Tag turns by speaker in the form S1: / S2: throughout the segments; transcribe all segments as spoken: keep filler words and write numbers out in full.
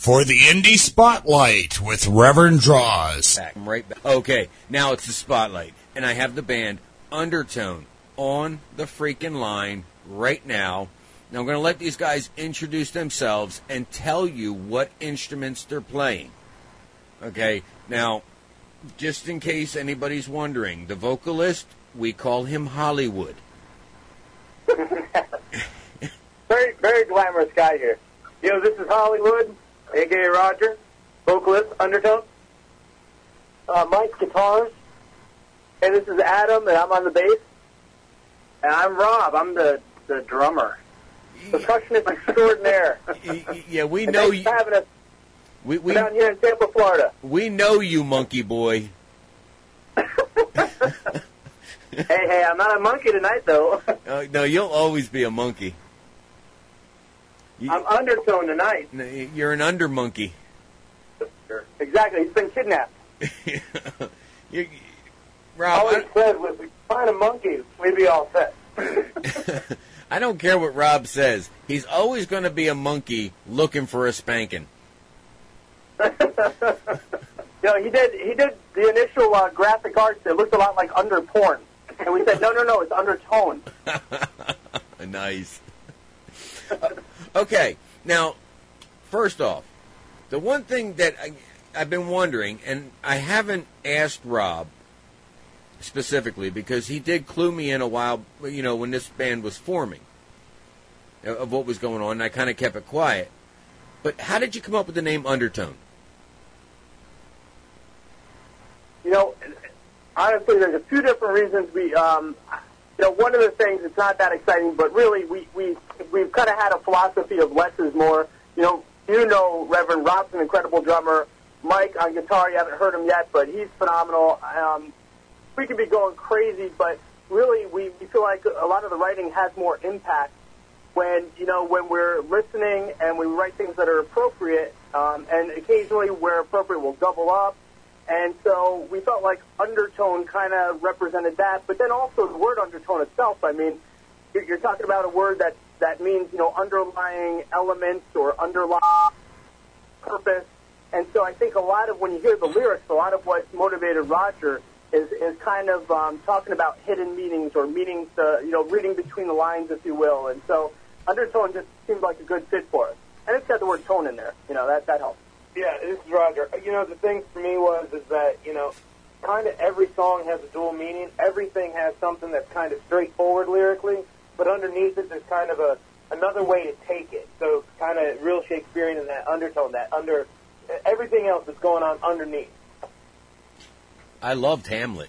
S1: for the Indie Spotlight with Reverend Draws.
S2: I'm right back. Okay, now it's the Spotlight, and I have the band Undertone on the freaking line right now. Now I'm going to let these guys introduce themselves and tell you what instruments they're playing. Okay, now, just in case anybody's wondering, the vocalist, we call him Hollywood.
S3: very, very glamorous guy here. You know, this is Hollywood, a k a. Roger, vocalist, Undertone. Uh, Mike, guitars. And this is Adam, and I'm on the bass. And I'm Rob, I'm the, the drummer. Percussionist extraordinaire.
S2: Yeah, we know you.
S3: Having us
S2: we, we,
S3: down here in Tampa, Florida.
S2: We know you, monkey boy.
S3: hey, hey, I'm not a monkey tonight, though.
S2: uh, no, you'll always be a monkey. You,
S3: I'm Undertone tonight.
S2: You're an under monkey.
S3: Exactly. He's been kidnapped.
S2: you, Rob,
S3: always I, said, if we find a monkey, we'd be all set.
S2: I don't care what Rob says. He's always going to be a monkey looking for a spanking.
S3: You know, he did. He did the initial uh, graphic arts. It looked a lot like under porn, and we said, no, no, no, it's undertone.
S2: Nice. uh, okay, now, first off, the one thing that I, I've been wondering, and I haven't asked Rob specifically because he did clue me in a while, you know, when this band was forming, of what was going on, and I kind of kept it quiet. But how did you come up with the name Undertone?
S3: You know, honestly, there's a few different reasons. We, um, you know, one of the things, it's not that exciting, but really, we, we, we've kind of had a philosophy of less is more. You know, you know Reverend Rob's an incredible drummer. Mike on guitar, you haven't heard him yet, but he's phenomenal. Um, we could be going crazy, but really, we, we feel like a lot of the writing has more impact when, you know, when we're listening and we write things that are appropriate, um, and occasionally where appropriate we'll double up. And so we felt like Undertone kind of represented that, but then also the word undertone itself. I mean, you're, you're talking about a word that, that means, you know, underlying elements or underlying purpose. And so I think a lot of, when you hear the lyrics, a lot of what motivated Roger is, is kind of um, talking about hidden meanings or meanings, uh, you know, reading between the lines, if you will. And so Undertone just seemed like a good fit for us. And it's got the word tone in there. You know, that, that helps.
S4: Yeah, this is Roger. You know, the thing for me was is that, you know, kind of every song has a dual meaning. Everything has something that's kind of straightforward lyrically, but underneath it there's kind of a another way to take it. So kind of real Shakespearean in that undertone, that under everything else that's going on underneath.
S2: I loved Hamlet.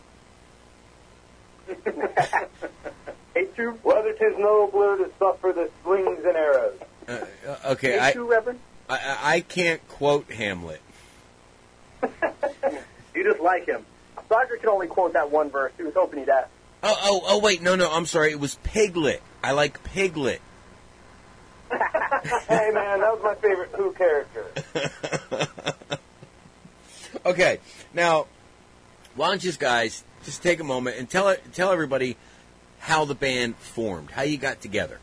S4: A true whether 'tis nobler to suffer the slings and arrows.
S2: Uh, okay,
S3: A
S2: I,
S3: true, Reverend?
S2: I I can't quote Hamlet.
S3: You just like him. Roger can only quote that one verse. He was hoping he'd ask.
S2: Oh, oh, oh, wait, no, no, I'm sorry. It was Piglet. I like Piglet.
S4: Hey, man, that was my favorite Who character.
S2: Okay, now, why don't you guys just take a moment and tell tell everybody how the band formed, how you got together.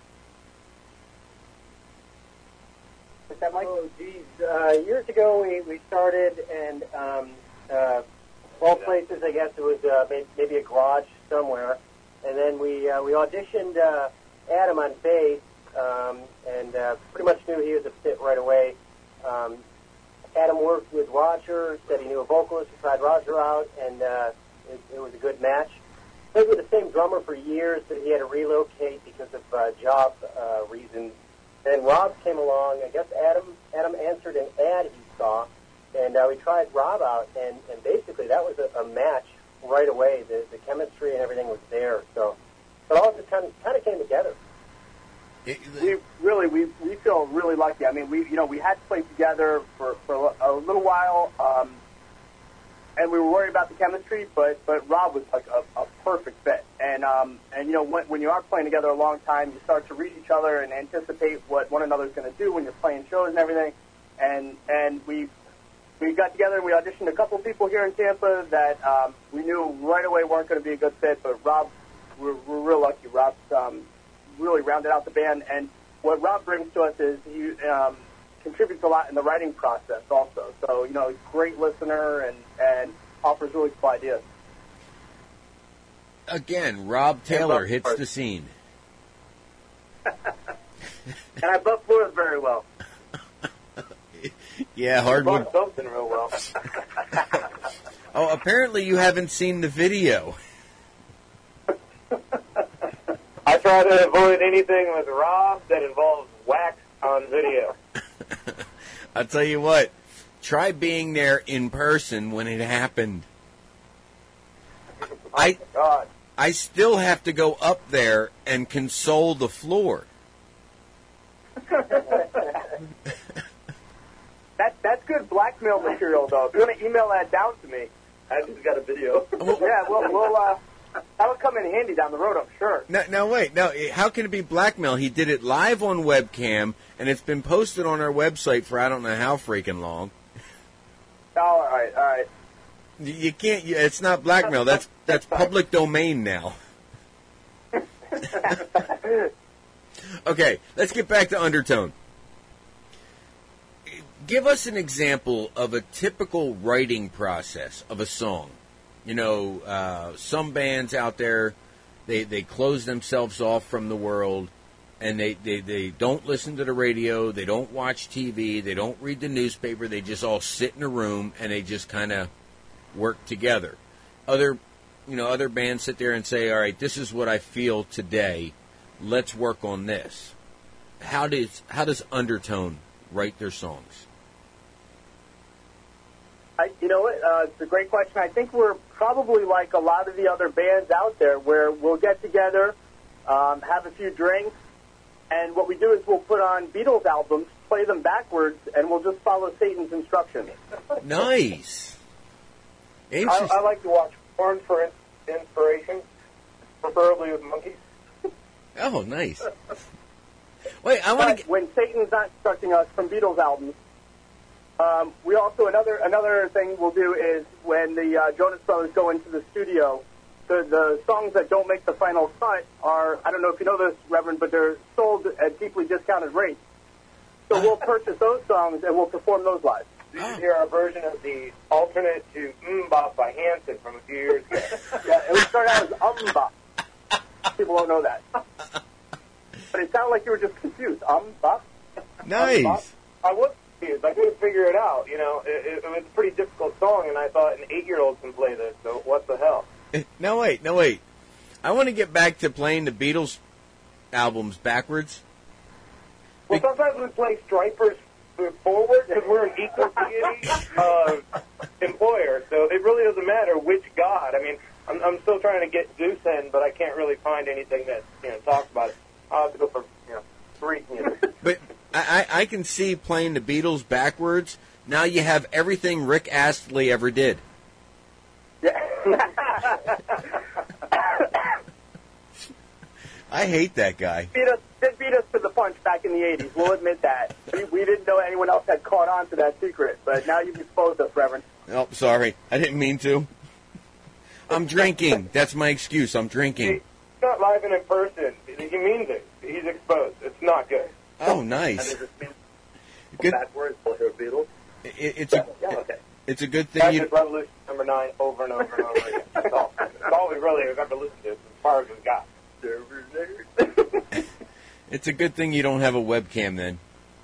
S3: Is that Mike?
S5: Oh, geez. Uh, years ago, we, we started, and um, uh, all places, I guess it was uh, maybe a garage somewhere. And then we uh, we auditioned uh, Adam on bass, um, and uh, pretty much knew he was a fit right away. Um, Adam worked with Roger, said he knew a vocalist, he tried Roger out, and uh, it, it was a good match. Played with the same drummer for years, but he had to relocate because of uh, job uh, reasons. Then Rob came along. I guess Adam Adam answered an ad he saw, and uh, we tried Rob out, and, and basically that was a, a match right away. The the chemistry and everything was there. So it all just kind of kind of came together.
S3: We really we we feel really lucky. I mean, we you know we had to play together for, for a little while, um, and we were worried about the chemistry, but but Rob was like a, a perfect fit. And um and you know when when you are playing together a long time, you start to read each other and anticipate what one another's going to do when you're playing shows and everything. And and we we got together and we auditioned a couple people here in Tampa that um, we knew right away weren't going to be a good fit. But Rob, we're, we're real lucky. Rob's um, really rounded out the band, and what Rob brings to us is he um, contributes a lot in the writing process also. So, you know, he's a great listener and, and offers really cool ideas.
S2: Again, Rob Taylor hits the scene.
S3: And I buff floors very well.
S2: Yeah, hardwood.
S4: Something real well.
S2: Oh, apparently you haven't seen the video.
S4: I try to avoid anything with Rob that involves wax on video.
S2: I'll tell you what, try being there in person when it happened. I
S4: God.
S2: I still have to go up there and console the floor.
S3: That, that's good blackmail material, though. If you want to email that down to me.
S4: I just got a video.
S3: Yeah, we'll, we'll uh, that'll come in handy down the road, I'm sure.
S2: Now, now wait, now how can it be blackmail? He did it live on webcam, and it's been posted on our website for I don't know how freaking long.
S3: All right, all right.
S2: You, you can't. You, it's not blackmail. That's that's public domain now. Okay, let's get back to Undertone. Give us an example of a typical writing process of a song. You know, uh, some bands out there, they, they close themselves off from the world, and they, they, they don't listen to the radio, they don't watch T V, they don't read the newspaper, they just all sit in a room, and they just kind of work together. Other, you know, other bands sit there and say, all right, this is what I feel today, let's work on this. How does, how does Undertone write their songs?
S3: I, you know what? Uh, it's a great question. I think we're probably like a lot of the other bands out there where we'll get together, um, have a few drinks, and what we do is we'll put on Beatles albums, play them backwards, and we'll just follow Satan's instructions.
S2: Nice.
S4: I, I like to watch porn for in- inspiration, preferably with monkeys.
S2: Oh, nice. Wait, I want
S3: But
S2: to get...
S3: when Satan's not instructing us from Beatles albums, um, we also, another another thing we'll do is when the uh, Jonas Brothers go into the studio, the, the songs that don't make the final cut are, I don't know if you know this, Reverend, but they're sold at deeply discounted rates. So we'll purchase those songs and we'll perform those live.
S4: You should hear our version of the alternate to Mbop by Hanson from a few years ago.
S3: Yeah, it would start out as Umba. People don't know that. But it sounded like you were just confused. Umba?
S2: Nice.
S4: I was confused. I couldn't figure it out. You know, it, it, it was a pretty difficult song, and I thought an eight-year-old can play this, so what the hell?
S2: No, wait, no, wait. I want to get back to playing the Beatles albums backwards.
S4: Well, sometimes we play Stripers forward because we're an equal deity uh, employer, so it really doesn't matter which god. I mean, I'm, I'm still trying to get Zeus in, but I can't really find anything that, you know, talks about it. I'll have to go for, you know, Greek music.
S2: But I, I, I can see playing the Beatles backwards. Now you have everything Rick Astley ever did. I hate that guy.
S3: Beat us, did beat us to the punch back in the eighties. We'll admit that. We, we didn't know anyone else had caught on to that secret, but now you've exposed us, Reverend.
S2: Oh, sorry. I didn't mean to. I'm drinking. That's my excuse. I'm drinking.
S4: He's not live and in person. He means it. He's exposed. It's not good.
S2: Oh, nice. Good.
S3: Backwards, we'll hear Beatles.
S2: It, it's a
S3: Yeah, okay.
S2: it's a good thing
S4: That's
S2: you.
S4: just Revolution number nine over and over and over again. That's all. That's all we really have ever listened to as far as we've got.
S2: It's a good thing you don't have a webcam then.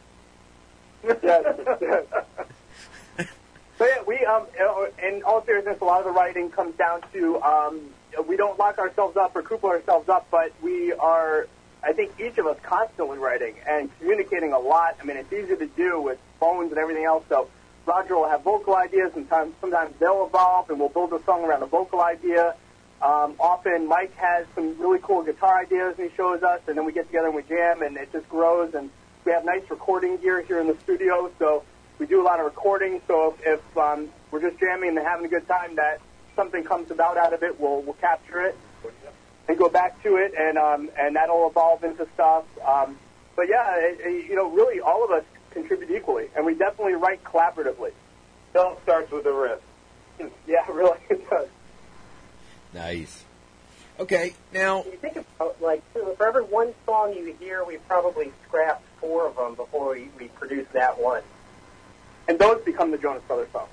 S3: Yes. So yeah, we um, in all seriousness, a lot of the writing comes down to um, we don't lock ourselves up or cripple ourselves up, but we are, I think, each of us constantly writing and communicating a lot. I mean, it's easy to do with phones and everything else. So Roger will have vocal ideas, and sometimes, sometimes they'll evolve, and we'll build a song around a vocal idea. Um, often Mike has some really cool guitar ideas, and he shows us, and then we get together and we jam, and it just grows. And we have nice recording gear here in the studio, so we do a lot of recording. So if, if um, we're just jamming and having a good time, that something comes about out of it, we'll we'll capture it and go back to it, and um, and that'll evolve into stuff. Um, but yeah, it, it, you know, really all of us contribute equally, and we definitely write collaboratively.
S4: It all starts with a riff.
S3: Yeah, really, it does.
S2: Nice. Okay, now
S5: You think about, like, for every one song you hear, we probably scrapped four of them before we, we produced that one.
S3: And those become the Jonas Brothers songs.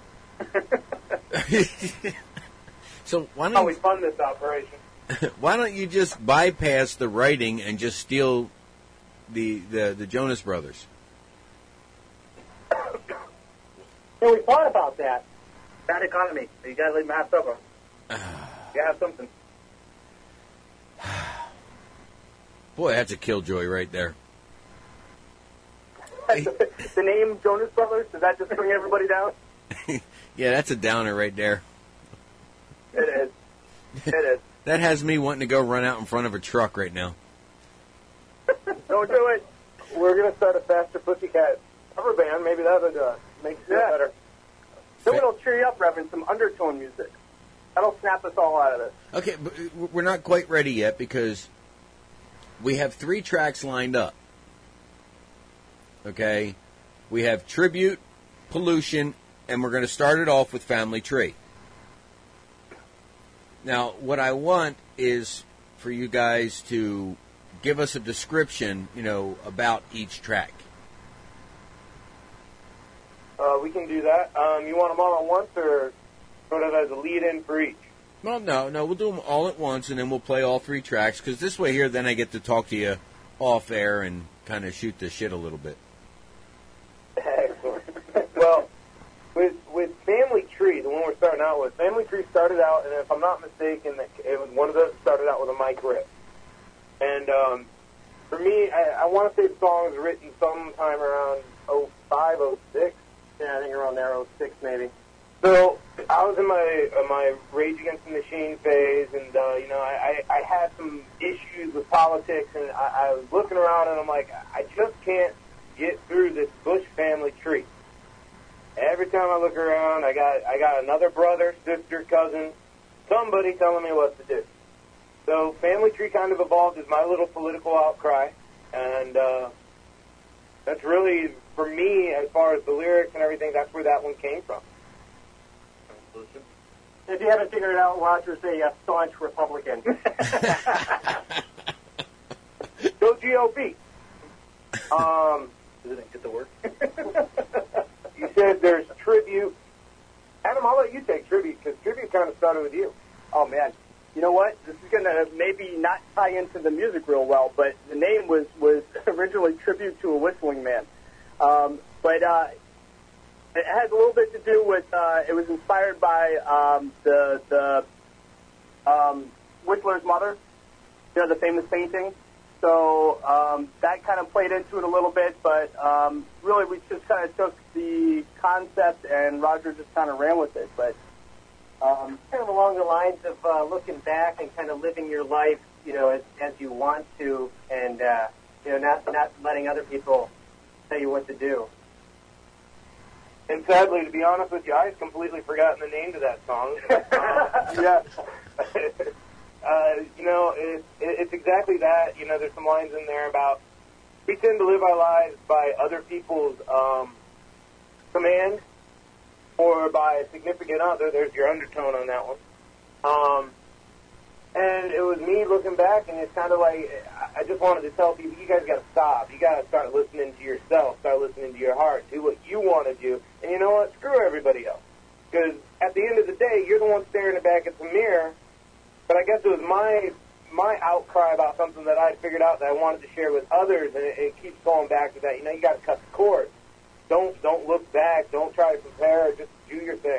S2: So why
S4: How
S2: don't
S4: we
S2: you,
S4: fund this operation?
S2: why don't you just bypass the writing and just steal the the, the Jonas Brothers?
S5: So we thought about that. Bad economy. So you got to leave them half over.
S4: You have something.
S2: Boy, that's a killjoy right there.
S3: The name Jonas Brothers, does that just bring everybody down?
S2: Yeah, that's a downer right there.
S3: It is. It is.
S2: That has me wanting to go run out in front of a truck right now.
S3: Don't do it.
S4: We're going to start a Faster Pussycat cover band. Maybe that would uh, make it feel
S3: Yeah.
S4: better.
S3: Then it'll cheer you up, Reverend, some undertone music. That'll snap us all out of this.
S2: Okay, but we're not quite ready yet because we have three tracks lined up. Okay? We have Tribute, Pollution, and we're going to start it off with Family Tree. Now, what I want is for you guys to give us a description, you know, about each track.
S4: Uh, we can do that. Um, you want them all at once or sort of as a lead-in for each?
S2: Well, no, no, we'll do them all at once, and then we'll play all three tracks, because this way here, then I get to talk to you off air and kind of shoot the shit a little bit.
S4: Excellent. Well, with with Family Tree, the one we're starting out with, Family Tree started out, and if I'm not mistaken, it was one of those that started out with a mic riff. And um, for me, I, I want to say the song was written sometime around oh five, oh six.
S5: Yeah, I think around there, oh six maybe.
S4: So I was in my uh, my Rage Against the Machine phase, and uh, you know, I, I, I had some issues with politics, and I, I was looking around, and I'm like, I just can't get through this Bush family tree. Every time I look around, I got I got another brother, sister, cousin, somebody telling me what to do. So Family Tree kind of evolved as my little political outcry, and uh, that's really, for me, as far as the lyrics and everything, that's where that one came from.
S5: If you haven't figured it out, Roger's a uh, staunch Republican.
S4: Go G O P. Um,
S5: Didn't get the word.
S4: you said there's tribute. Adam, I'll let you take tribute, because tribute kind of started with you.
S3: Oh, man. You know what? This is going to maybe not tie into the music real well, but the name was, was originally Tribute to a Whistling Man. Um, but uh, it has a little bit to do with, uh, it was inspired by um, the, the um, Whistler's mother, you know, the famous painting. So um, that kind of played into it a little bit, but um, really we just kind of took the concept and Roger just kind of ran with it. But
S5: Um, kind of along the lines of uh, looking back and kind of living your life, you know, as, as you want to, and uh, you know, not not letting other people tell you what to do.
S4: And sadly, to be honest with you, I had completely forgotten the name to that song. um,
S3: yeah,
S4: uh, you know, it, it, it's exactly that. You know, there's some lines in there about we tend to live our lives by other people's um, command, or by a significant other. There's your undertone on that one. Um, and it was me looking back, and it's kind of like, I just wanted to tell people, you guys got to stop. You got to start listening to yourself, start listening to your heart, do what you want to do. And you know what? Screw everybody else. Because at the end of the day, you're the one staring back at the mirror. But I guess it was my my outcry about something that I figured out that I wanted to share with others, and it, it keeps going back to that. You know, you got to cut the cord. Don't don't look back. Don't try to compare. Just do your thing.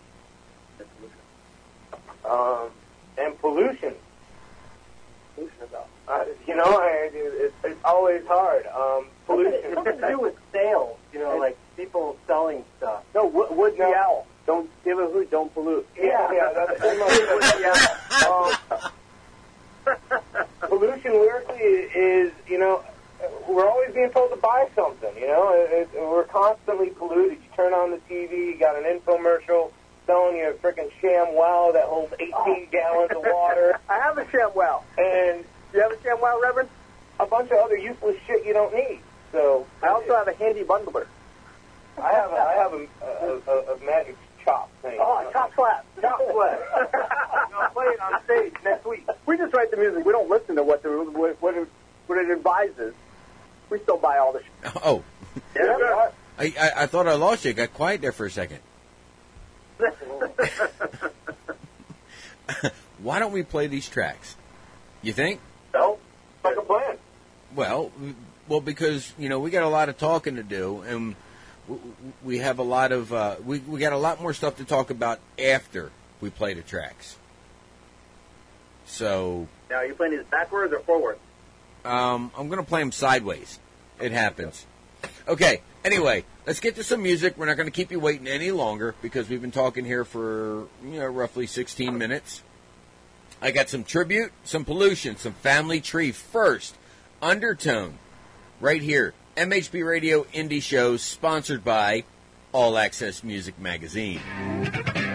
S4: Um, and pollution. Pollution about. Uh, you know, I, it's, it's always hard. Um, pollution.
S5: Something to do with sales, you know, like people selling stuff.
S3: no, Wood, Wood the
S4: No.
S3: Owl. Don't give a hoot, don't pollute.
S4: Yeah, yeah, that's pretty much it. Um, pollution lyrically is, you know, we're always being told to buy something, you know. It, it, we're constantly polluted. You turn on the T V, you got an infomercial selling you a freaking ShamWow that holds eighteen gallons of water.
S3: I have a ShamWow.
S4: And
S3: Do you have a ShamWow, Reverend?
S4: a bunch of other useless shit you don't need. So
S3: I also have a handy bundler.
S4: I have a, I have a, a, a, a magic chop thing.
S3: Oh, chop slap.
S4: Chop slap. I'll play it on stage next week.
S3: We just write the music. We don't listen to what the what what it, what it advises. We still buy all the. Sh-
S2: Oh,
S3: yeah.
S2: I, I I thought I lost you. I got quiet there for a second. Why don't we play these tracks? You think?
S4: No, like a plan.
S2: Well, well, because you know we got a lot of talking to do, and w- we have a lot of uh, we we got a lot more stuff to talk about after we play the tracks. So
S3: Now, are you playing these backwards or forwards?
S2: um, I'm going to play them sideways. It happens. Okay. Anyway, let's get to some music. We're not going to keep you waiting any longer because we've been talking here for you know roughly sixteen minutes. I got some tribute, some pollution, some family tree. First, Undertone, right here. M H B Radio Indie Shows, sponsored by All Access Music Magazine.